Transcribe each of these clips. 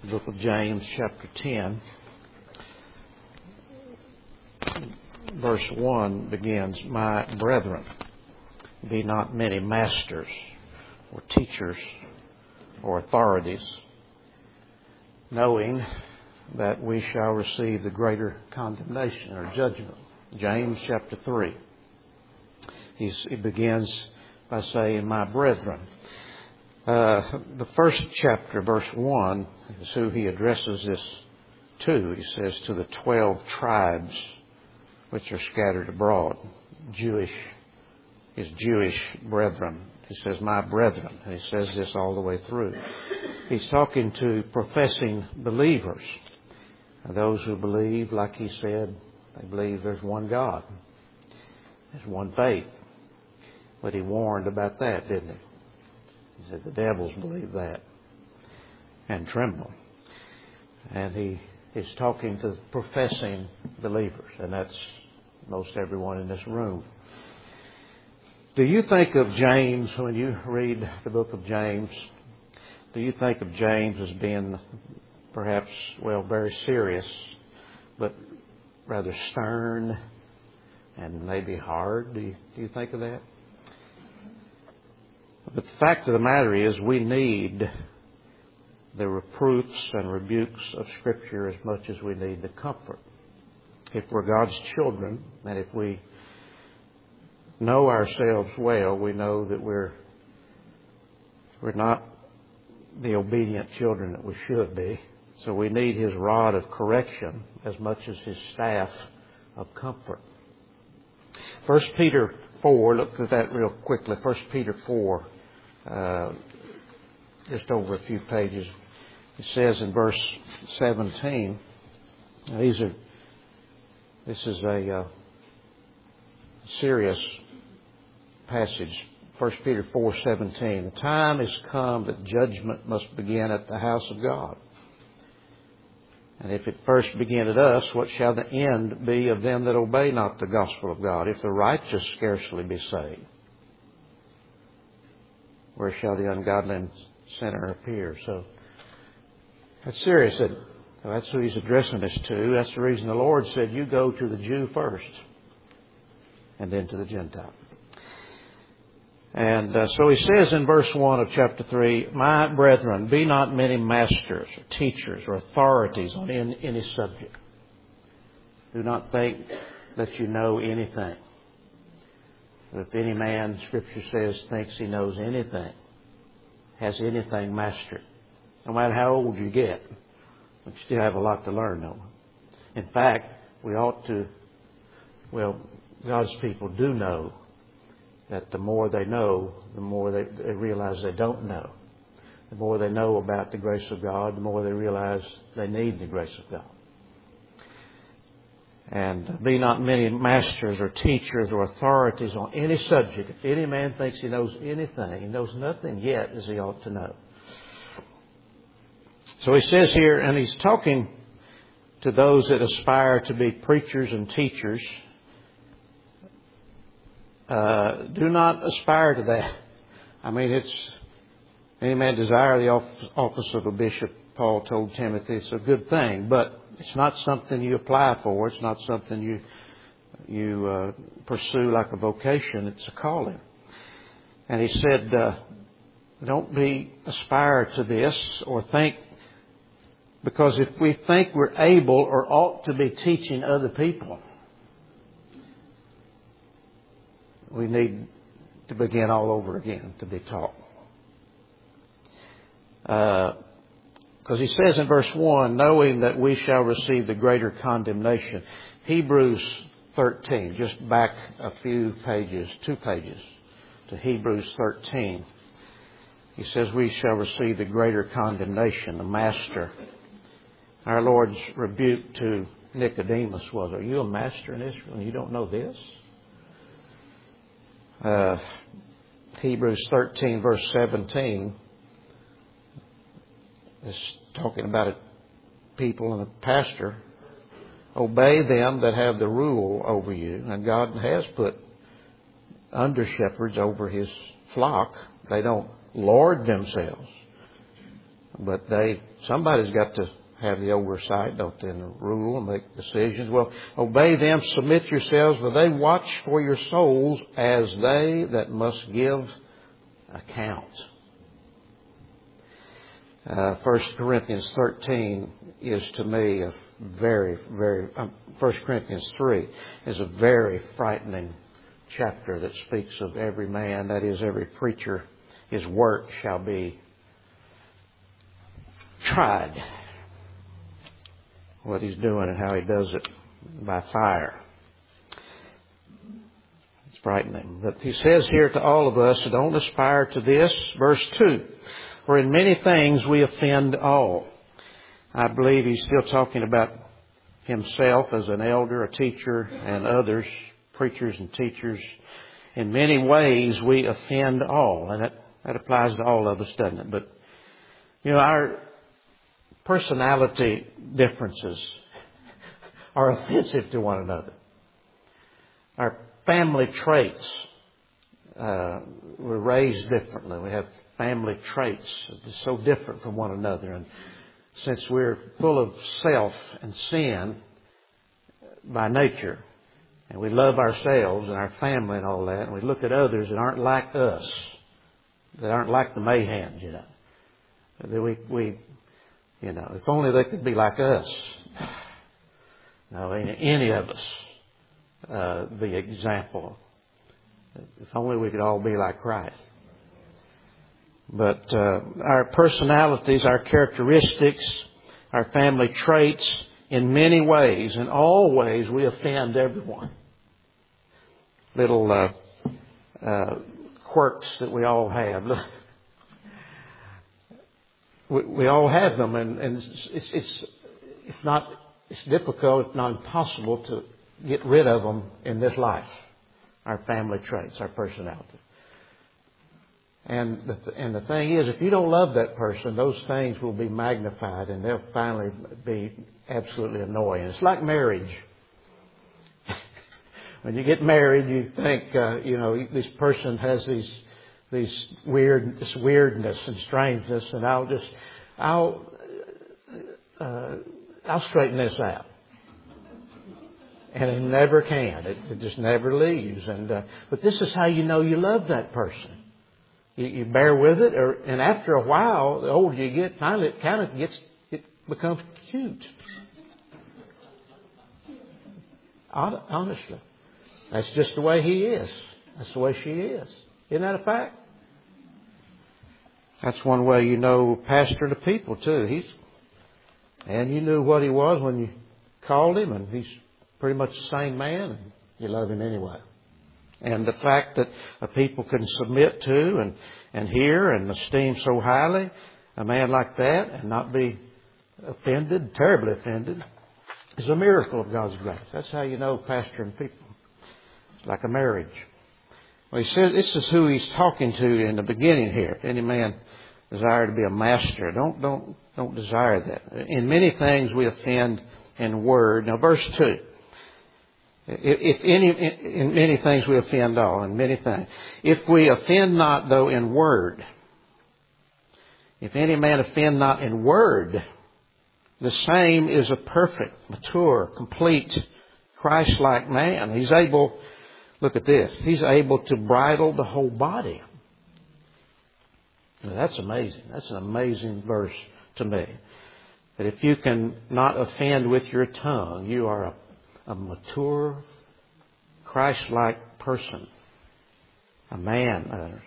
The book of James, chapter 10, verse 1 begins, "My brethren, be not many masters or teachers or authorities, knowing that we shall receive the greater condemnation or judgment." James chapter 3. He begins by saying, "My brethren." The first chapter, verse 1, is who he addresses this to. He says, "To the 12 tribes which are scattered abroad." His Jewish brethren. He says, "My brethren." And he says this all the way through. He's talking to professing believers. And those who believe, like he said, they believe there's one God. There's one faith. But he warned about that, didn't he? He said the devils believe that and tremble. And he is talking to professing believers, and that's most everyone in this room. Do you think of James, when you read the book of James, do you think of James as being perhaps, very serious, but rather stern and maybe hard? Do you think of that? But the fact of the matter is, we need the reproofs and rebukes of Scripture as much as we need the comfort. If we're God's children, and if we know ourselves well, we know that we're not the obedient children that we should be. So we need His rod of correction as much as His staff of comfort. 1 Peter 4, look at that real quickly. 1 Peter 4, just over a few pages. It says in verse 17, this is a serious passage. 1 Peter 4:17. "The time is come that judgment must begin at the house of God. And if it first begin at us, what shall the end be of them that obey not the gospel of God? If the righteous scarcely be saved, where shall the ungodly and sinner appear?" So that's serious, isn't it? So that's who he's addressing this to. That's the reason the Lord said, "You go to the Jew first, and then to the Gentile." And so he says in verse 1 of chapter 3, "My brethren, be not many masters or teachers or authorities on any subject. Do not think that you know anything. If any man," Scripture says, "thinks he knows anything, has anything mastered," no matter how old you get, we still have a lot to learn, don't we? In fact, we ought to, God's people do know that the more they know, the more they realize they don't know. The more they know about the grace of God, the more they realize they need the grace of God. And be not many masters or teachers or authorities on any subject. If any man thinks he knows anything, he knows nothing yet as he ought to know. So he says here, and he's talking to those that aspire to be preachers and teachers. Do not aspire to that. I mean, any man desire the office of a bishop, Paul told Timothy. It's a good thing, but it's not something you apply for. It's not something you pursue like a vocation. It's a calling. And he said, don't aspire to this or think, because if we think we're able or ought to be teaching other people, we need to begin all over again to be taught. Because he says in verse 1, "Knowing that we shall receive the greater condemnation." Hebrews 13, just back a few pages, 2 pages, to Hebrews 13. He says we shall receive the greater condemnation, the master. Our Lord's rebuke to Nicodemus was, "Are you a master in Israel and you don't know this?" Hebrews 13 verse 17 is talking about a people and a pastor. "Obey them that have the rule over you." And God has put under shepherds over His flock. They don't lord themselves But somebody's got to have the oversight, don't they, and rule and make decisions. Well, obey them, submit yourselves, for they watch for your souls as they that must give account. 1 Corinthians 13 is to me a very, very, 1 Corinthians 3 is a very frightening chapter that speaks of every man, that is, every preacher, his work shall be tried. What he's doing and how he does it by fire. It's frightening. But he says here to all of us, don't aspire to this. Verse 2, for in many things we offend all. I believe he's still talking about himself as an elder, a teacher, and others, preachers and teachers. In many ways we offend all. And that applies to all of us, doesn't it? But, our personality differences are offensive to one another. Our family traits, we're raised differently. We have family traits that are so different from one another. And since we're full of self and sin by nature, and we love ourselves and our family and all that, and we look at others that aren't like us, that aren't like the Mayhans, if only they could be like us. No, any of us, the example. If only we could all be like Christ. But our personalities, our characteristics, our family traits, in many ways, in all ways, we offend everyone. Little quirks that we all have. We all have them, and it's difficult, if not impossible, to get rid of them in this life. Our family traits, our personality. And the thing is, if you don't love that person, those things will be magnified, and they'll finally be absolutely annoying. It's like marriage. When you get married, you think, this person has this weirdness and strangeness, and I'll straighten this out. And it never can. It just never leaves. But this is how you know you love that person. You bear with it, and after a while, the older you get, finally it becomes cute. Honestly. That's just the way he is. That's the way she is. Isn't that a fact? That's one way you know pastor to people too. And you knew what he was when you called him, and he's pretty much the same man, and you love him anyway. And the fact that people can submit to and hear and esteem so highly a man like that and not be offended, terribly offended, is a miracle of God's grace. That's how you know pastoring people. It's like a marriage. Well, he says this is who he's talking to in the beginning here. If any man desire to be a master, don't desire that. In many things we offend in word. Now, verse 2. In many things we offend all, in many things. If we offend not, though, in word, if any man offend not in word, the same is a perfect, mature, complete, Christ-like man. He's able, look at this, he's able to bridle the whole body. Now, that's amazing. That's an amazing verse to me. That if you can not offend with your tongue, you are a mature, Christ-like person. A man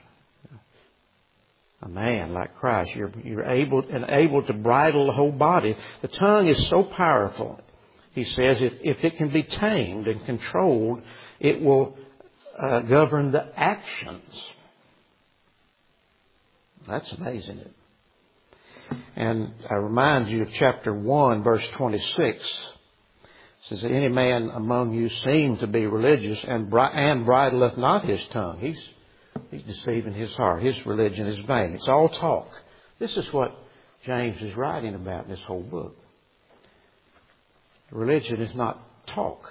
like Christ. You're able to bridle the whole body. The tongue is so powerful. He says if it can be tamed and controlled, it will govern the actions. That's amazing. And I remind you of chapter 1, verse 26. It says, any man among you seem to be religious and bridleth not his tongue. He's deceiving his heart. His religion is vain. It's all talk. This is what James is writing about in this whole book. Religion is not talk.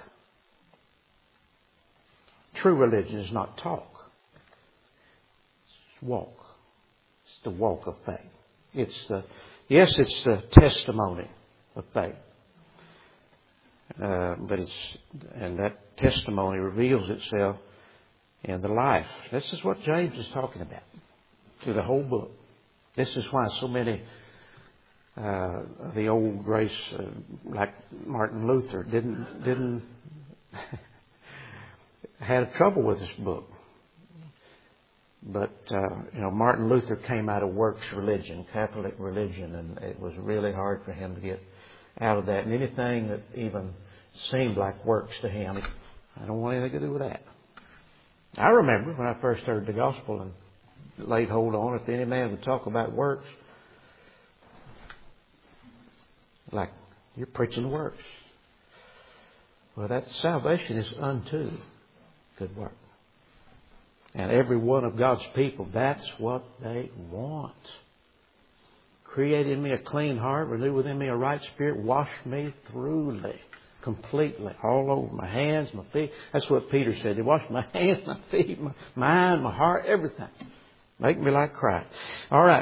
True religion is not talk. It's walk. It's the walk of faith. It's the testimony of faith. And that testimony reveals itself in the life. This is what James is talking about through the whole book. This is why so many of the old grace, like Martin Luther, didn't had trouble with this book. But Martin Luther came out of works religion, Catholic religion, and it was really hard for him to get out of that. And anything that even seemed like works to him, I don't want anything to do with that. I remember when I first heard the gospel and laid hold on, if any man would talk about works, like, you're preaching the works. Well, that salvation is unto good work. And every one of God's people, that's what they want. Create in me a clean heart, renew within me a right spirit, wash me thoroughly, completely, all over, my hands, my feet. That's what Peter said. He washed my hands, my feet, my mind, my heart, everything. Make me like Christ. All right.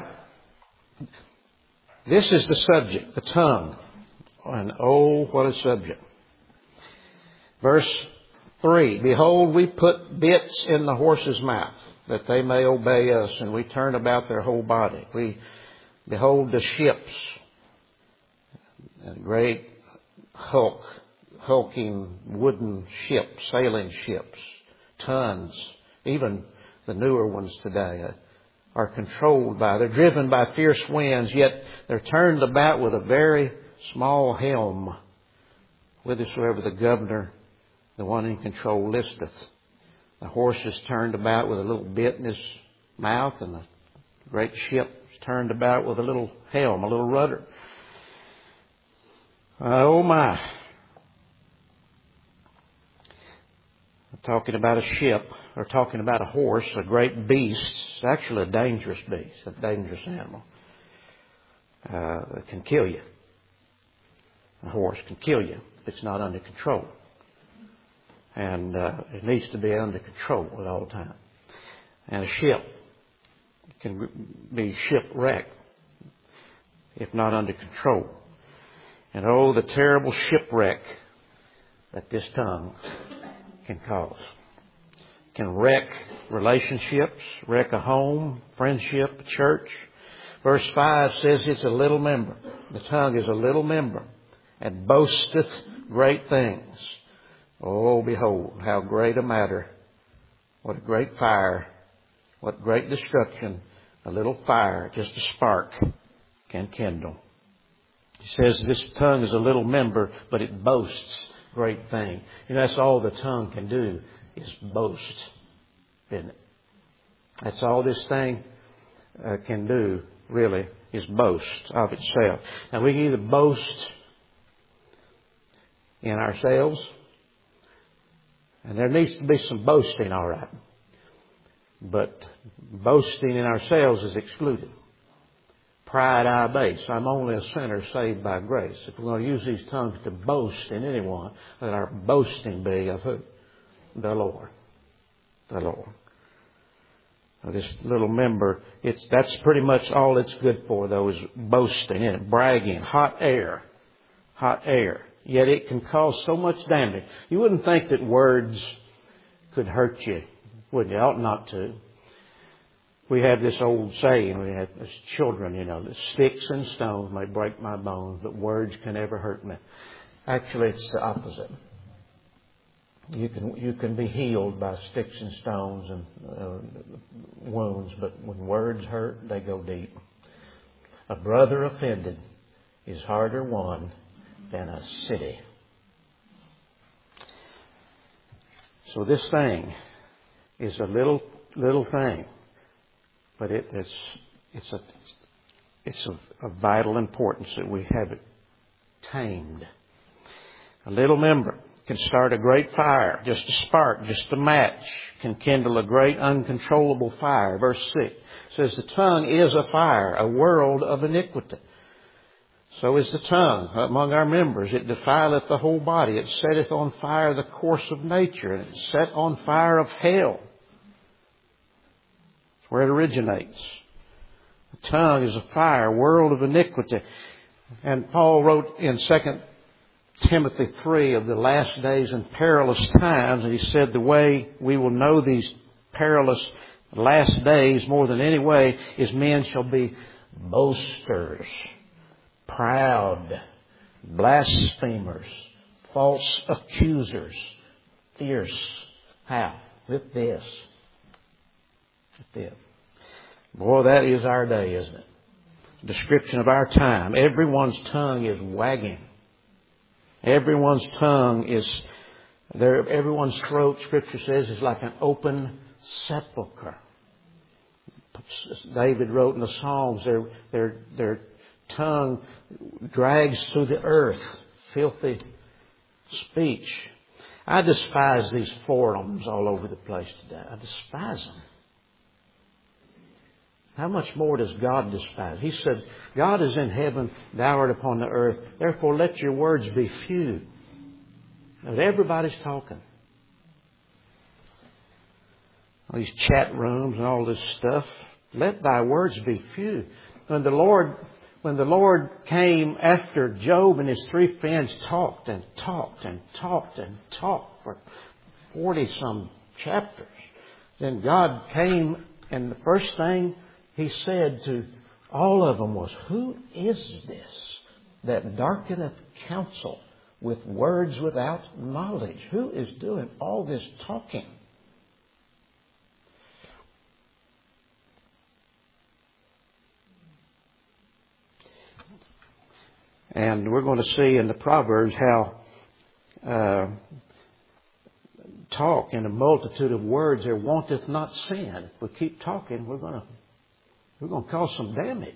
This is the subject, the tongue. And oh, what a subject. Verse 3, behold, we put bits in the horse's mouth, that they may obey us, and we turn about their whole body. We behold the ships, and great hulking wooden ships, sailing ships, tons, even the newer ones today are controlled by, they're driven by fierce winds, yet they're turned about with a very small helm, whithersoever the governor, the one in control, listeth. The horse is turned about with a little bit in his mouth, and the great ship is turned about with a little helm, a little rudder. Oh my. I'm talking about a ship, or talking about a horse, a great beast. It's actually a dangerous beast, a dangerous animal. It can kill you. A horse can kill you if it's not under control. And it needs to be under control at all times. And a ship can be shipwrecked if not under control. And oh, the terrible shipwreck that this tongue can cause. It can wreck relationships, wreck a home, friendship, a church. Verse 5 says it's a little member. The tongue is a little member, and boasteth great things. Oh, behold, how great a matter, what a great fire, what great destruction a little fire, just a spark, can kindle. He says this tongue is a little member, but it boasts great things. And that's all the tongue can do, is boast, isn't it? That's all this thing can do, really, is boast of itself. Now, we can either boast in ourselves, and there needs to be some boasting, all right. But boasting in ourselves is excluded. Pride I abase. I'm only a sinner saved by grace. If we're going to use these tongues to boast in anyone, let our boasting be of who? The Lord. The Lord. Now, this little member, that's pretty much all it's good for, though, is boasting in it, bragging, hot air. Hot air. Yet it can cause so much damage. You wouldn't think that words could hurt you, would you? Ought not to. We have this old saying, we had as children, that sticks and stones may break my bones, but words can never hurt me. Actually, it's the opposite. You can be healed by sticks and stones and wounds, but when words hurt, they go deep. A brother offended is harder won than a city. So this thing is a little thing, but it's of vital importance that we have it tamed. A little member can start a great fire, just a spark, just a match, can kindle a great uncontrollable fire. Verse 6 says, the tongue is a fire, a world of iniquity. So is the tongue among our members. It defileth the whole body. It setteth on fire the course of nature, and it set on fire of hell. It's where it originates. The tongue is a fire, world of iniquity. And Paul wrote in 2 Timothy 3 of the last days and perilous times, and he said the way we will know these perilous last days more than any way is men shall be boasters, proud, blasphemers, false accusers, fierce. How? With this. With this. Boy, that is our day, isn't it? Description of our time. Everyone's tongue is wagging. Everyone's tongue is there. Everyone's throat, Scripture says, is like an open sepulcher. David wrote in the Psalms, their tongue drags through the earth, filthy speech. I despise these forums all over the place today. I despise them. How much more does God despise? He said, God is in heaven, thou art upon the earth. Therefore let your words be few. But everybody's talking. All these chat rooms and all this stuff. Let thy words be few. When the Lord came after Job and his three friends talked and talked and talked and talked for 40-some chapters, then God came and the first thing He said to all of them was, who is this that darkeneth counsel with words without knowledge? Who is doing all this talking? And we're going to see in the Proverbs how talk in a multitude of words there wanteth not sin. If we keep talking, we're going to cause some damage.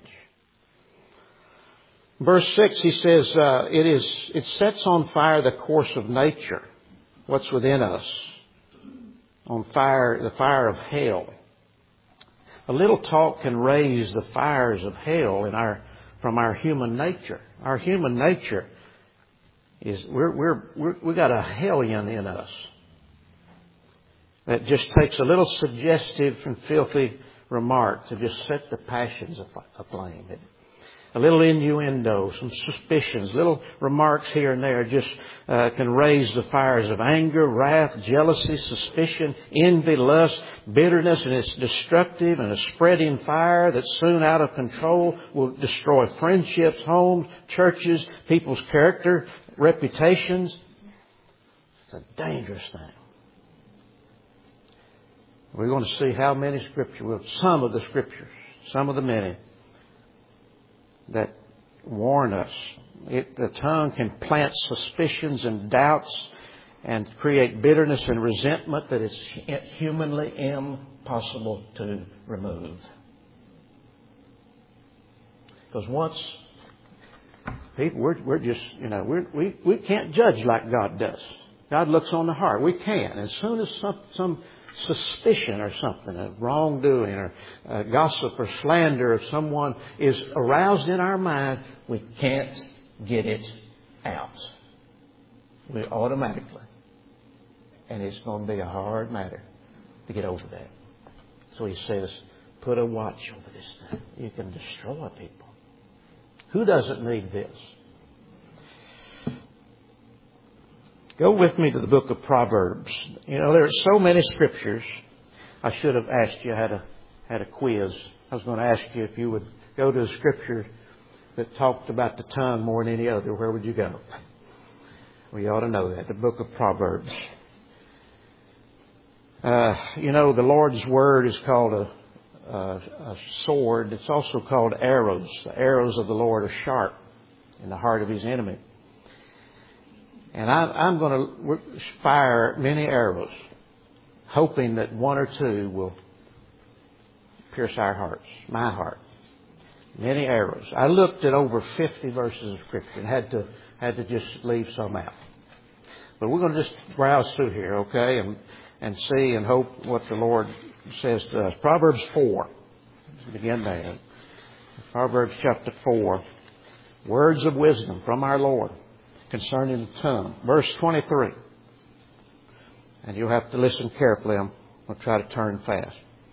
Verse 6, he says, it sets on fire the course of nature, what's within us, on fire, the fire of hell. A little talk can raise the fires of hell from our human nature. Our human nature is we got a hellion in us that just takes a little suggestive and filthy remark to just set the passions aflame. A little innuendo, some suspicions, little remarks here and there just can raise the fires of anger, wrath, jealousy, suspicion, envy, lust, bitterness, and it's destructive and a spreading fire that's soon out of control will destroy friendships, homes, churches, people's character, reputations. It's a dangerous thing. We're going to see how many scriptures, some of the scriptures, some of the many, that warn us. The tongue can plant suspicions and doubts and create bitterness and resentment that is humanly impossible to remove. Because once people, we're just, we can't judge like God does. God looks on the heart. We can. As soon as some suspicion or something of wrongdoing or gossip or slander of someone is aroused in our mind, we can't get it out. We automatically. And it's going to be a hard matter to get over that. So he says, put a watch over this thing. You can destroy people. Who doesn't need this? Go with me to the book of Proverbs. There are so many scriptures. I should have asked you, had a quiz. I was going to ask you if you would go to a scripture that talked about the tongue more than any other. Where would you go? Well, you ought to know that. The book of Proverbs. The Lord's Word is called a sword. It's also called arrows. The arrows of the Lord are sharp in the heart of His enemy. And I'm going to fire many arrows, hoping that one or two will pierce our hearts, my heart. Many arrows. I looked at over 50 verses of Scripture and had to just leave some out. But we're going to just browse through here, okay, and see and hope what the Lord says to us. Proverbs 4. Let's begin there. Proverbs chapter 4. Words of wisdom from our Lord concerning the tongue. Verse 23. And you'll have to listen carefully. I'm going to try to turn fast.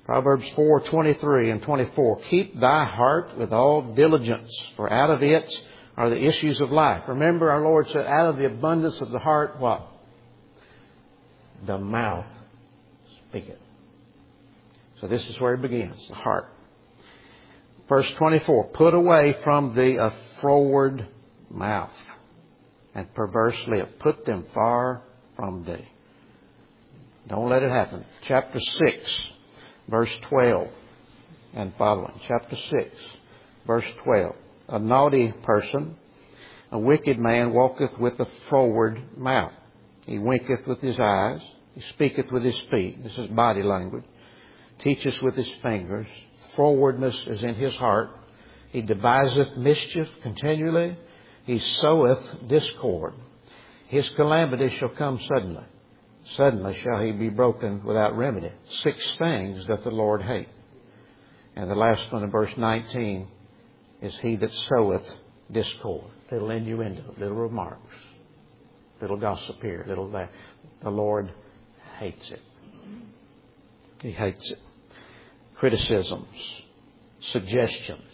Proverbs 4:23 and 24. Keep thy heart with all diligence, for out of it are the issues of life. Remember, our Lord said, out of the abundance of the heart, what? The mouth speaketh. So this is where it begins, the heart. Verse 24. Put away from thee a froward mouth and perverse lip. Put them far from thee. Don't let it happen. Chapter 6, verse 12 and following. Chapter 6, verse 12. A naughty person, a wicked man, walketh with a froward mouth. He winketh with his eyes. He speaketh with his feet. This is body language. Teacheth with his fingers. Frowardness is in his heart. He deviseth mischief continually. He soweth discord. His calamity shall come suddenly. Suddenly shall he be broken without remedy. 6 things doth the Lord hate. And the last one in verse 19 is he that soweth discord. Little innuendo, little remarks, little gossip here, little there. The Lord hates it. He hates it. Criticisms, suggestions.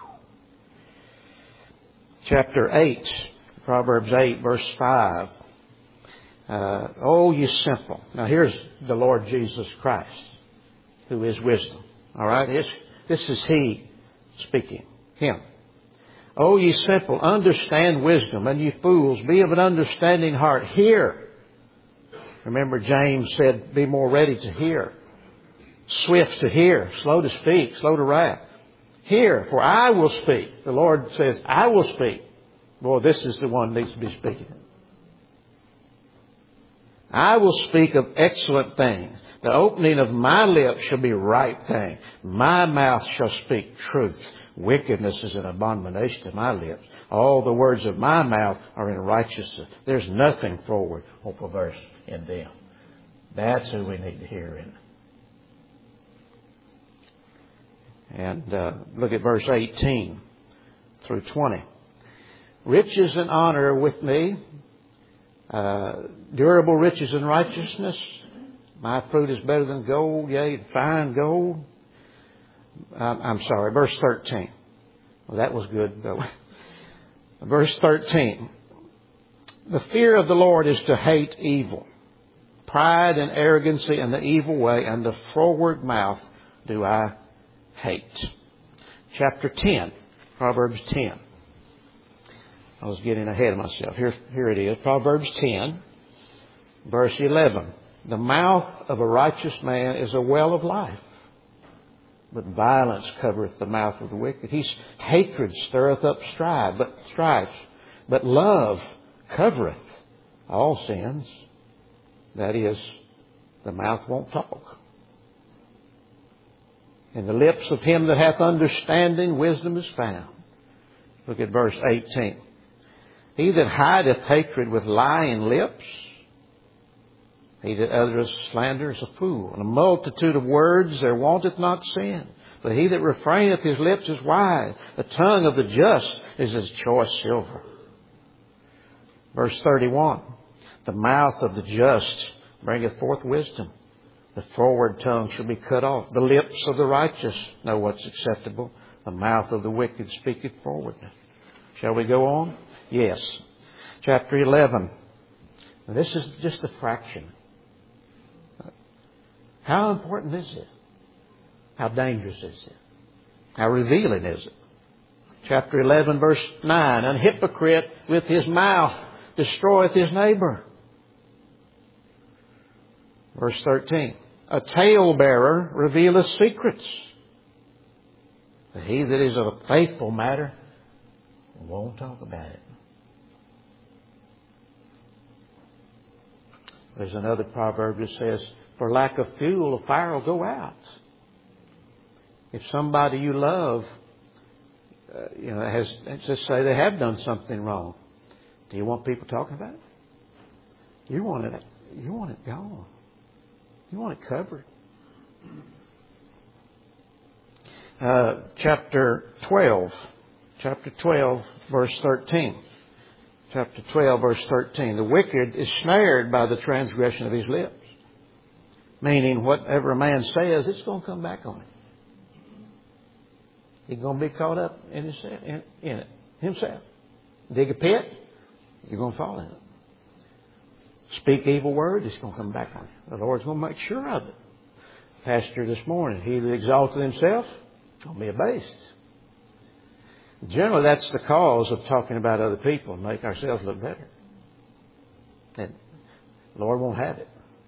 Chapter 8, Proverbs 8, verse 5. Oh, ye simple. Now here's the Lord Jesus Christ, who is wisdom. All right? This is He speaking. Him. Oh, ye simple, understand wisdom, and ye fools, be of an understanding heart. Hear. Remember, James said, be more ready to hear. Swift to hear, slow to speak, slow to wrath. Hear, for I will speak. The Lord says, I will speak. Boy, this is the one that needs to be speaking. I will speak of excellent things. The opening of my lips shall be right thing. My mouth shall speak truth. Wickedness is an abomination to my lips. All the words of my mouth are in righteousness. There's nothing forward or perverse in them. That's who we need to hear in. And look at verse 18 through 20. Riches and honor are with me. Durable riches and righteousness. My fruit is better than gold, yea, fine gold. I'm sorry, verse 13. Well, that was good, though. Verse 13. The fear of the Lord is to hate evil. Pride and arrogancy and the evil way and the froward mouth do I hate. Chapter 10, Proverbs 10. I was getting ahead of myself. Here it is. Proverbs 10, verse 11. The mouth of a righteous man is a well of life, but violence covereth the mouth of the wicked. Hatred stirreth up strife, but love covereth all sins. That is, the mouth won't talk. In the lips of him that hath understanding, wisdom is found. Look at verse 18. He that hideth hatred with lying lips, he that uttereth slander is a fool. In a multitude of words there wanteth not sin. But he that refraineth his lips is wise. The tongue of the just is as choice silver. Verse 31. The mouth of the just bringeth forth wisdom. The froward tongue shall be cut off. The lips of the righteous know what's acceptable. The mouth of the wicked speaketh forwardness. Shall we go on? Yes. Chapter 11. Now, this is just a fraction. How important is it? How dangerous is it? How revealing is it? Chapter 11, verse 9. An hypocrite with his mouth destroyeth his neighbor. Verse 13. A talebearer revealeth secrets. But he that is of a faithful matter won't talk about it. There's another proverb that says, for lack of fuel, a fire will go out. If somebody you love, let's just say they have done something wrong, do you want people talking about it? You want it gone. You want it covered. Chapter 12, verse 13. Chapter 12, verse 13. The wicked is snared by the transgression of his lips. Meaning whatever a man says, it's going to come back on him. He's going to be caught up in it himself. Dig a pit, you're going to fall in it. Speak evil words, it's going to come back on you. The Lord's going to make sure of it. Pastor this morning, he that exalted himself is going to be abased. Generally, that's the cause of talking about other people and make ourselves look better. And the Lord won't have it.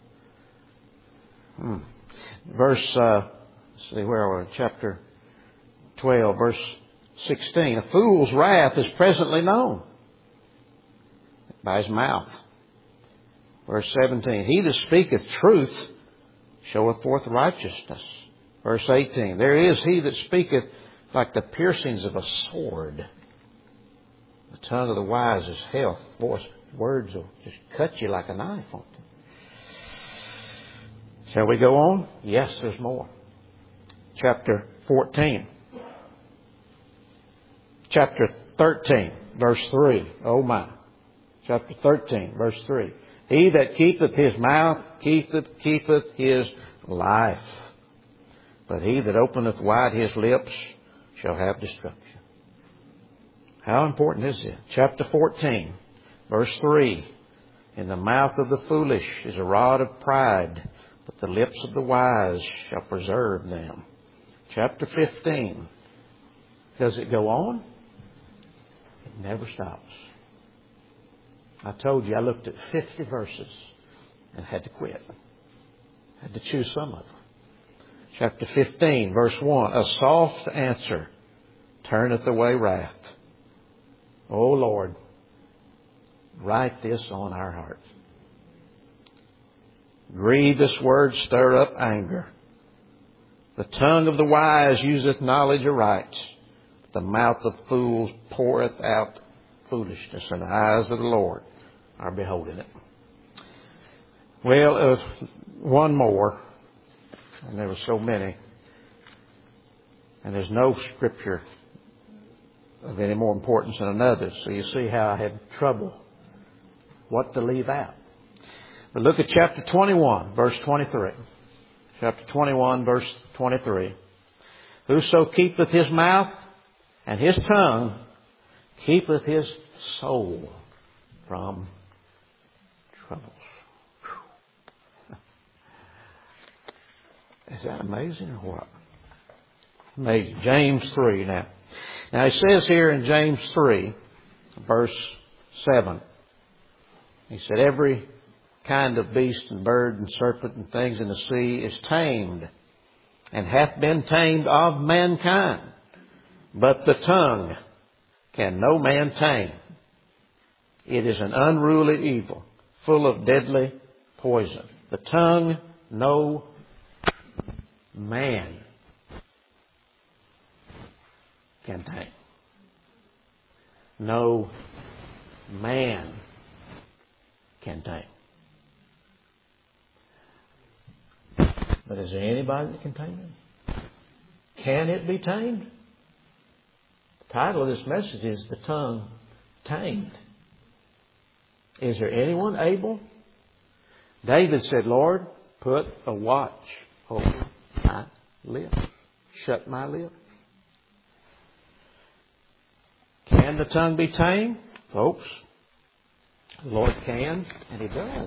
Verse, let's see, where are we? Chapter 12, verse 16. A fool's wrath is presently known by his mouth. Verse 17. He that speaketh truth showeth forth righteousness. Verse 18. There is he that speaketh like the piercings of a sword. The tongue of the wise is health. Boy, words will just cut you like a knife, won't they? Shall we go on? Yes, there's more. Chapter 14. Chapter 13, verse 3. Oh my. Chapter 13, verse 3. He that keepeth his mouth keepeth his life. But he that openeth wide his lips shall have destruction. How important is it? Chapter 14, verse 3. In the mouth of the foolish is a rod of pride, but the lips of the wise shall preserve them. Chapter 15. Does it go on? It never stops. I told you I looked at 50 verses and had to quit. Had to choose some of them. Chapter 15, verse 1. A soft answer turneth away wrath. O Lord, write this on our hearts. Grievous words stir up anger. The tongue of the wise useth knowledge aright. The mouth of fools poureth out foolishness, and the eyes of the Lord are beholding it. Well, one more, and there were so many, and there's no scripture of any more importance than another. So you see how I had trouble what to leave out. But look at chapter 21, verse 23. Chapter 21, verse 23. Whoso keepeth his mouth and his tongue keepeth his soul from troubles. Is that amazing or what? Amazing. James 3 now. Now it says here in James 3, verse 7, he said, every kind of beast and bird and serpent and things in the sea is tamed and hath been tamed of mankind. But the tongue can no man tame. It is an unruly evil, full of deadly poison. The tongue no man can tame. No man can tame. But is there anybody that can tame it? Can it be tamed? The title of this message is The Tongue Tamed. Is there anyone able? David said, Lord, put a watch over my lips. Shut my lips. Can the tongue be tamed? Folks, the Lord can, and He does.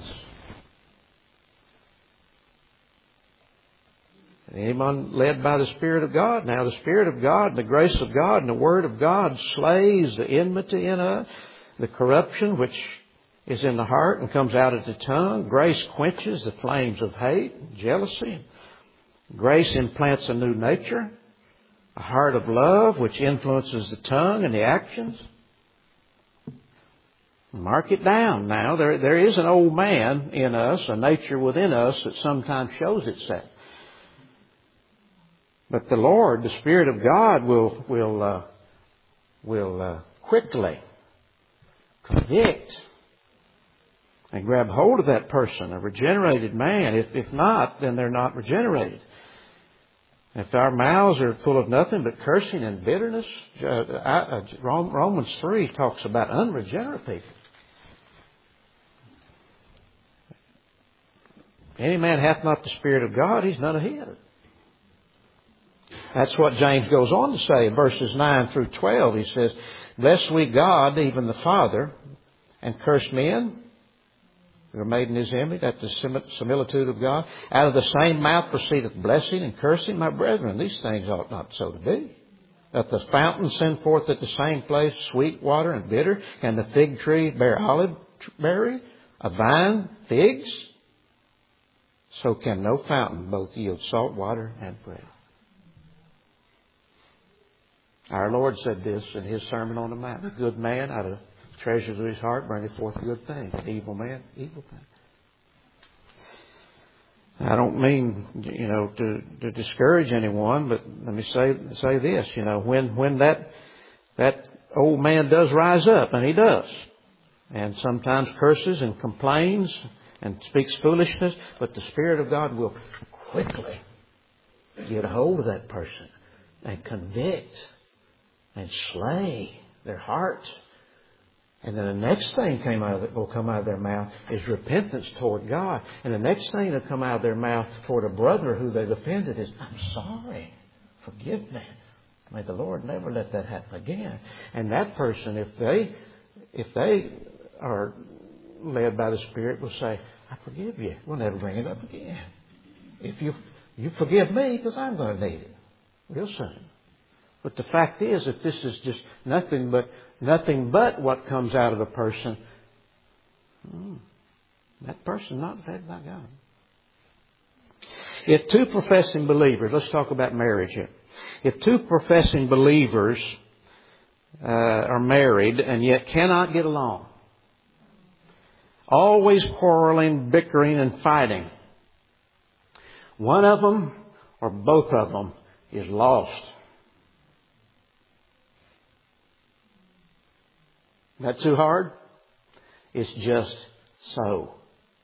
Anyone led by the Spirit of God? Now, the Spirit of God and the grace of God and the Word of God slays the enmity in us, the corruption which is in the heart and comes out of the tongue. Grace quenches the flames of hate, jealousy. Grace implants a new nature, a heart of love which influences the tongue and the actions. Mark it down now. There is an old man in us, a nature within us that sometimes shows itself. But the Lord, the Spirit of God, will quickly convict and grab hold of that person, a regenerated man. If not, then they're not regenerated. If our mouths are full of nothing but cursing and bitterness, Romans 3 talks about unregenerate people. Any man hath not the Spirit of God, he's none of His. That's what James goes on to say in verses 9 through 12. He says, bless we God, even the Father, and curse men who are made in His image, at the similitude of God. Out of the same mouth proceedeth blessing and cursing. My brethren, these things ought not so to be. That the fountain send forth at the same place sweet water and bitter, and the fig tree bear olive berry, a vine figs. So can no fountain both yield salt water and bread. Our Lord said this in His Sermon on the Mount. A good man out of the treasures of his heart bringeth forth good things. An evil man, evil things. I don't mean, to discourage anyone, but let me say this. When that old man does rise up, and he does, and sometimes curses and complains and speaks foolishness, but the Spirit of God will quickly get a hold of that person and convict and slay their heart. And then the next thing will come out of their mouth is repentance toward God. And the next thing that will come out of their mouth toward a brother who they've offended is, I'm sorry. Forgive me. May the Lord never let that happen again. And that person, if they are led by the Spirit, will say, I forgive you. We'll never bring it up again. If you forgive me, because I'm going to need it real soon. But the fact is, if this is just nothing but what comes out of a person, that person not fed by God. If two professing believers, let's talk about marriage here. If two professing believers are married and yet cannot get along, always quarreling, bickering, and fighting, one of them or both of them is lost. Not too hard? It's just so.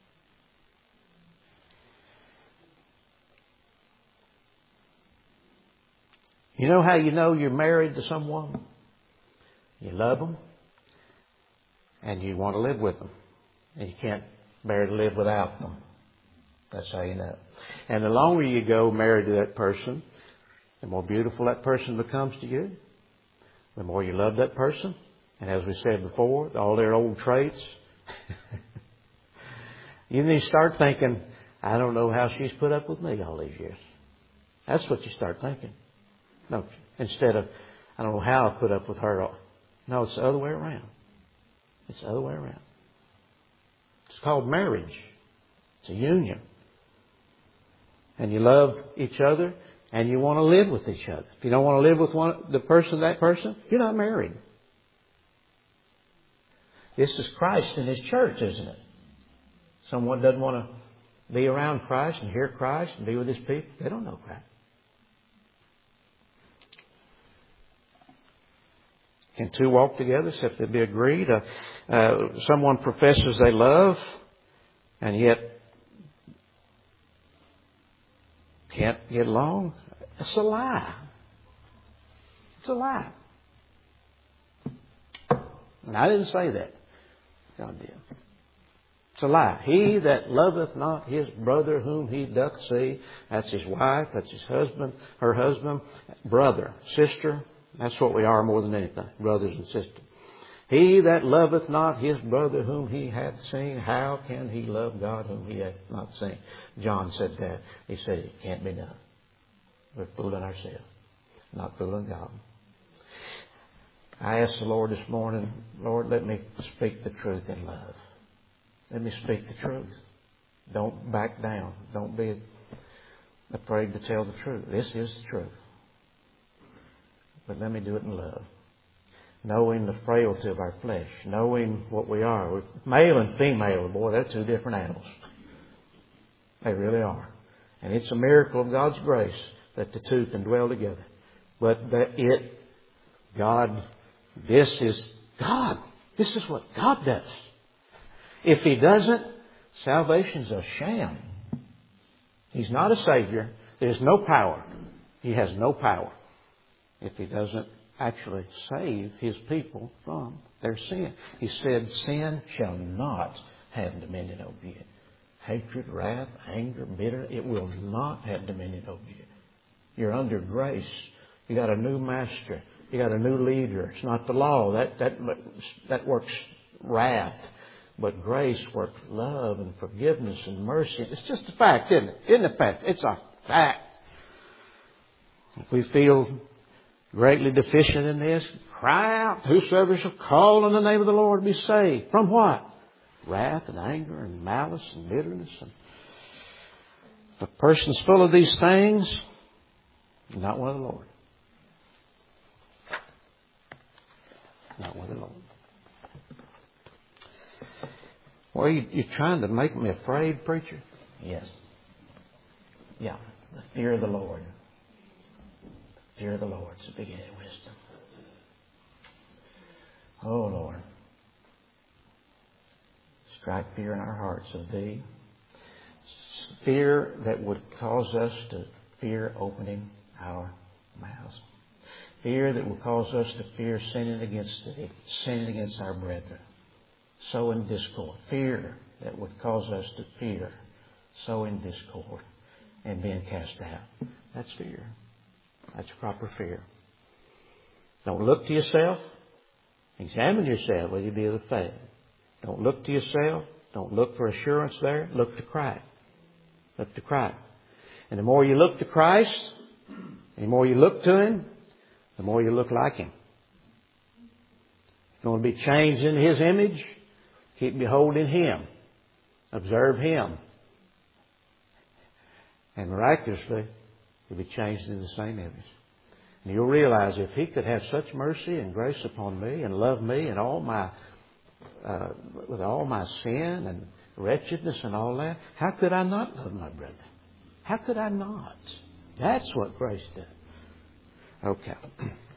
You know how you know you're married to someone? You love them and you want to live with them. And you can't bear to live without them. That's how you know. And the longer you go married to that person, the more beautiful that person becomes to you. The more you love that person. And as we said before, all their old traits. You need to start thinking, I don't know how she's put up with me all these years. That's what you start thinking. No, instead of, I don't know how I put up with her. No, it's the other way around. It's the other way around. It's called marriage. It's a union. And you love each other and you want to live with each other. If you don't want to live with that person, you're not married. This is Christ and His church, isn't it? Someone doesn't want to be around Christ and hear Christ and be with His people. They don't know Christ. Can two walk together except they be agreed? Someone professes they love and yet can't get along. It's a lie. It's a lie. And I didn't say that. God did. It's a lie. He that loveth not his brother whom he doth see, that's his wife, that's his husband, her husband, brother, sister. That's what we are more than anything, brothers and sisters. He that loveth not his brother whom he hath seen, how can he love God whom he hath not seen? John said that. He said it can't be done. We're fooling ourselves, not fooling God. I asked the Lord this morning, Lord, let me speak the truth in love. Let me speak the truth. Don't back down. Don't be afraid to tell the truth. This is the truth. But let me do it in love. Knowing the frailty of our flesh. Knowing what we are. We're male and female, boy, they're two different animals. They really are. And it's a miracle of God's grace that the two can dwell together. But this is God. This is what God does. If He doesn't, salvation's a sham. He's not a Savior. There's no power. He has no power if He doesn't actually save His people from their sin. He said, sin shall not have dominion over you. hatred, wrath, anger, bitter. It will not have dominion over you. You're under grace. You got a new master. You got a new leader. It's not the law. That works wrath. But grace works love and forgiveness and mercy. It's just a fact, isn't it? Isn't it a fact? It's a fact. If we feel greatly deficient in this, cry out. Whosoever shall call on the name of the Lord be saved. From what? Wrath and anger and malice and bitterness. And if a person's full of these things, not one of the Lord. Not one of the Lord. Well, you're trying to make me afraid, preacher? Yes. Yeah. The fear of the Lord. The fear of the Lord is the beginning of wisdom. Oh, Lord. Strike fear in our hearts of Thee. Fear that would cause us to fear opening our mouths. Fear that would cause us to fear sinning against Thee, sinning against our brethren. Sowing discord. Fear that would cause us to fear sowing discord and being cast out. That's fear. That's proper fear. Don't look to yourself. Examine yourself whether you be of the faith. Don't look to yourself. Don't look for assurance there. Look to Christ. Look to Christ. And the more you look to Christ, the more you look to Him, the more you look like Him. If you want to be changed in His image, keep beholding Him. Observe Him. And miraculously, you'll be changed in the same image. And you'll realize if He could have such mercy and grace upon me and love me and with all my sin and wretchedness and all that, how could I not love my brother? How could I not? That's what grace does. Okay.